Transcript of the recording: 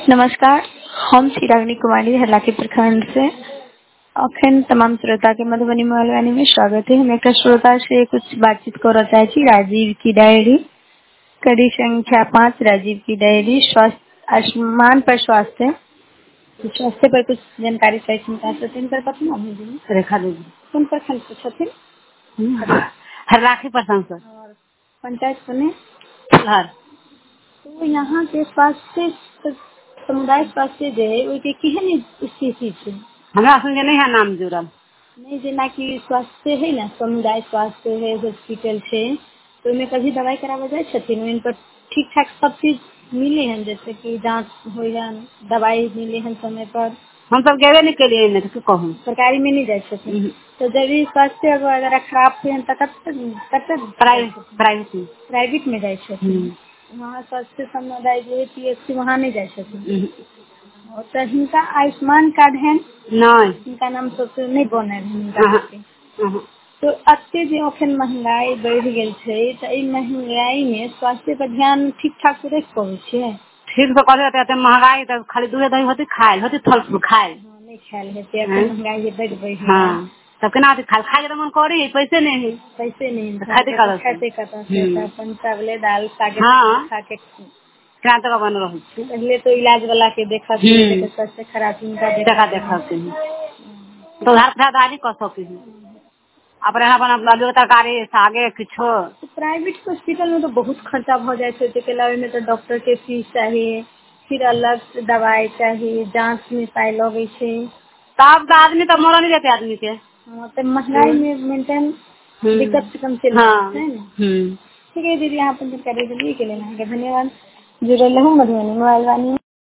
नमस्कार, हम चिरागनी कुमारी हरलाखी प्रखंड से अखन तमाम श्रोता के मधुबनी मोबाइल में स्वागत है। हम एक श्रोता से कुछ बातचीत कर चाहे राजीव की डायरी कड़ी संख्या 5 राजीव की डायरी स्वास्थ्य आयुष्मान पर स्वास्थ्य पर कुछ जानकारी चाहिए पर पता रेखा देवी कौन प्रखंड से छथिन हरलाखी प्रखंड और पंचायत बने फुलहर। तो यहाँ के स्वास्थ्य समुदाय स्वास्थ्य जो है वो केहन स्थिति है हमरा संगे नहीं है नाम जुड़ल नहीं जेना कि स्वास्थ्य है ना समुदाय स्वास्थ्य है हॉस्पिटल है तो इनमें कभी दवाई करावे जाए छथिन इन पर ठीक ठाक सब चीज मिले हैं जैसे कि जांच हो दवाई मिले हैं समय पर हम सब गेबे नहीं के लिए तो कहूँ सरकारी में नहीं जाए छथिन तो जब स्वास्थ्य अगर खराब हुए प्राइवेट में जाए छथिन वहाँ स्वास्थ्य समुदाय जो है PHC वहाँ नहीं जाए छथिन तो हिनका आयुष्मान कार्ड है नहीं इनका नाम सबसे नहीं बनल तो अत्ते जो अखन महंगाई बढ़ गई है तो इ महंगाई में स्वास्थ्य पर ध्यान ठीक ठाक से रख पावे छे ठीक से कहते रहते महंगाई तो खाली दूध दही होती खाइल होती फल फूल खाइल नहीं खाइल है महंगाई बढ़ गई है हाँ तब केना खाल खाए तो मन करी पैसे नहीं खाते अपन चावले दाल साग खा के क्रांत का बन रही पहले तो इलाज वाला के देखा स्वास्थ्य खराब देखा तो घर फायदा कर सकी अपने अपन तरकारी सागे किछो प्राइवेट हॉस्पिटल में तो बहुत खर्चा हो जाए में तो डॉक्टर के फीस चाहिए फिर अलग दवाई चाहिए जांच में पाई लगे तब तो आदमी तो मर नहीं देते आदमी के तो महंगाई में मेंटेन दिक्कत से कम चल रहा है ठीक है दीदी यहाँ पर जानकारी के लिए धन्यवाद जुड़े रहूँ मधुबनी मोबाइल वाणी।